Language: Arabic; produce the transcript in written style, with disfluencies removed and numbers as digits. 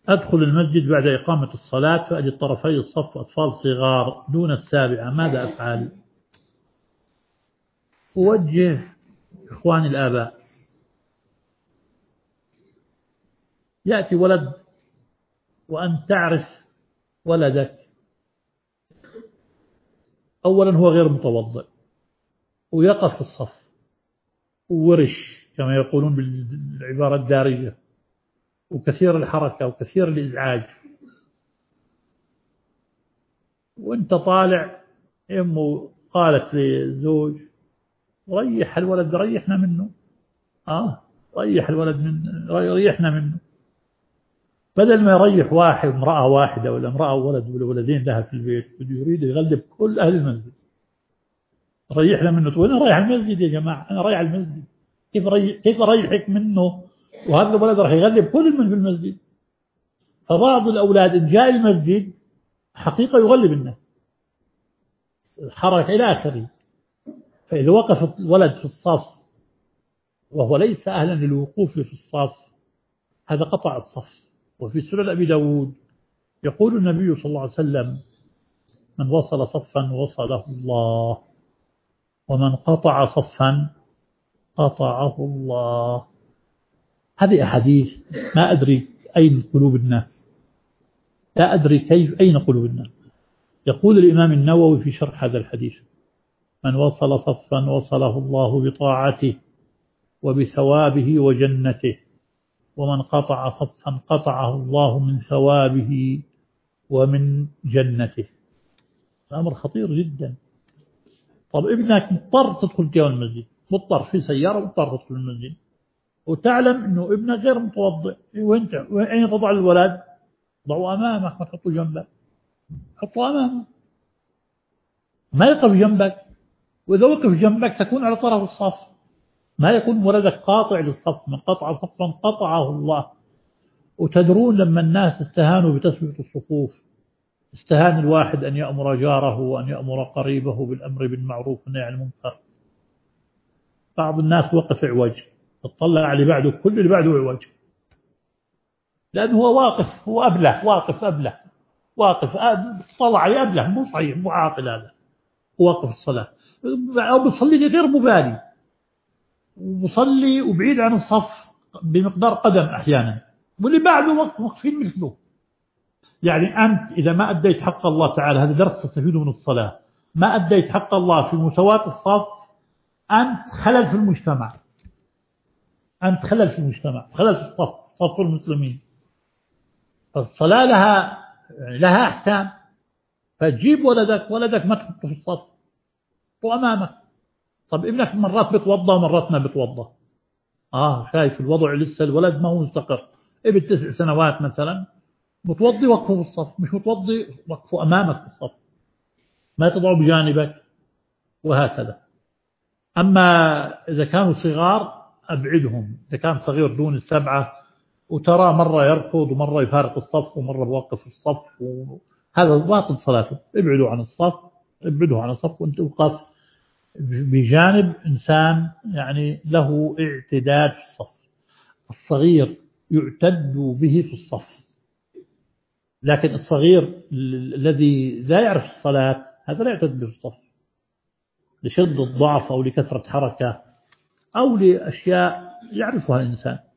أدخل المسجد بعد إقامة الصلاة فأجد طرفي الصف أطفال صغار دون السابعة، ماذا أفعل؟ أوجه إخواني الآباء، يأتي ولد وأن تعرف ولدك أولا هو غير متوضئ ويقف في الصف وورش كما يقولون بالعبارة الدارجة وكثير الحركة وكثير الإزعاج، وانت طالع أمه قالت للزوج ريح الولد ريحنا منه، ريح الولد ريحنا منه، بدل ما يريح واحد امرأة واحدة ولا امرأة وولد ولا ولدين لها في البيت يريد يغلب كل أهل المسجد. ريحنا منه، تقول أنا رايح المسجد يا جماعة، أنا رايح المسجد، كيف أريحك منه وهذا الولد راح يغلب كل من في المسجد. فبعض الأولاد إن جاء المسجد حقيقة يغلب الناس الحركة إلى آخره، فإذا وقف الولد في الصف وهو ليس أهلا للوقوف في الصف هذا قطع الصف. وفي سنن أبي داود يقول النبي صلى الله عليه وسلم من وصل صفا وصله الله ومن قطع صفا قطعه الله. هذه أحاديث ما أدري أين قلوب الناس، لا أدري كيف أين قلوب الناس. يقول الإمام النووي في شرح هذا الحديث من وصل صفا وصله الله بطاعته وبثوابه وجنته ومن قطع صفا قطعه الله من ثوابه ومن جنته. أمر خطير جدا. طب ابنك مضطر تدخل جوا المسجد، مضطر في سيارة مضطر تدخل المسجد وتعلم أنه ابنك غير متوضئ، وانت أين تضع الولد؟ ضعه أمامك، ما تحطه جنبك، حطه أمامك ما يقف جنبك، وإذا وقف جنبك تكون على طرف الصف، ما يكون ولدك قاطع للصف. من قطع صفا قطعه الله. وتدرون لما الناس استهانوا بتسوية الصفوف استهان الواحد أن يأمر جاره وأن يأمر قريبه بالأمر بالمعروف والنهي عن المنكر، بعض الناس وقف عوج، تطلع على بعده كل اللي بعده عوج، لأنه هو واقف، هو أبله، واقف أبله، واقف طلع عليه أبله، مو صحيح، مو عاقل هذا، واقف الصلاة أو بيصلي غير مبالي وبصلي وبعيد عن الصف بمقدار قدم أحيانا، واللي بعده واقفين مثله. يعني أنت إذا ما أديت حق الله تعالى، هذا درس تستفيده من الصلاة، ما أديت حق الله في مساواة الصف أنت خلل في المجتمع، أنت خلل في المجتمع، خلل في الصف، صف المسلمين. فالصلاة لها أحكام، فتجيب ولدك ما تحطه في الصف وأمامك. طب ابنك مرات بتوضى ومرات ما بتوضى، شايف الوضع لسه الولد ما هو مستقر، ابن 9 سنوات مثلا متوضي وقفه في الصف، مش متوضي وقفه أمامك في الصف، ما تضعه بجانبك، وهكذا. أما إذا كانوا صغار أبعدهم، إذا كان صغير دون السبعة وترى مرة يركض ومرة يفارق الصف ومرة يوقف الصف هذا باطل صلاته، ابعدوا عن الصف، ابعدوا عن الصف وانت وقف بجانب إنسان يعني له اعتداد في الصف. الصغير يعتد به في الصف، لكن الصغير الذي لا يعرف الصلاة هذا لا يعتد به في الصف لشدة الضعف أو لكثرة حركة أو لأشياء يعرفها الإنسان.